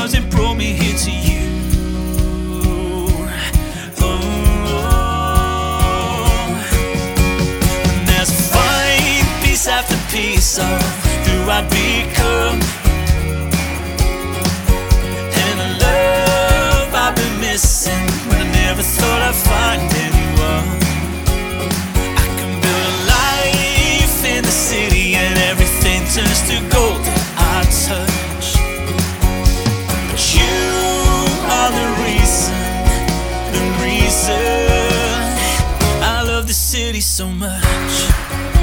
cause it brought me here to you. And there's a fight, piece after piece of who I'd become, and a love I've been missing when I never thought I'd find anyone. I can build a life in the city and everything turns to gold that I touch. But you are the reason I love the city so much.